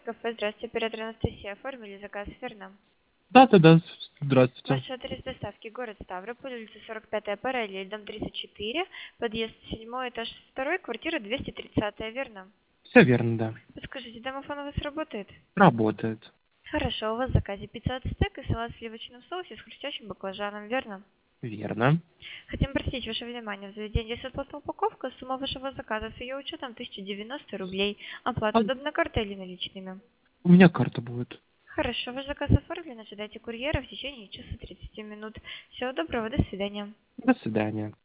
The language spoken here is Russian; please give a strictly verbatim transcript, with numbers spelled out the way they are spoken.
кафе. Здравствуйте, оператор Анастасия. Оформили заказ, верно? Да-да-да, здравствуйте. Ваш адрес доставки: город Ставрополь, улица сорок пятая, параллель, дом тридцать четыре, подъезд седьмой, этаж второй, квартира двести тридцатая, верно? Все верно, да. Подскажите, домофон у вас работает? Работает. Хорошо, у вас в заказе пицца ацтек и салат в сливочном соусе с хрустящим баклажаном, верно? Верно. Хотим обратить ваше внимание, в заведении бесплатная упаковка, сумма вашего заказа с ее учетом тысяча девяносто рублей. А Оплата удобно картой или наличными? у меня карта будет. Хорошо, ваш заказ оформлен, ожидайте курьера в течение часа тридцати минут. Всего доброго, до свидания. До свидания.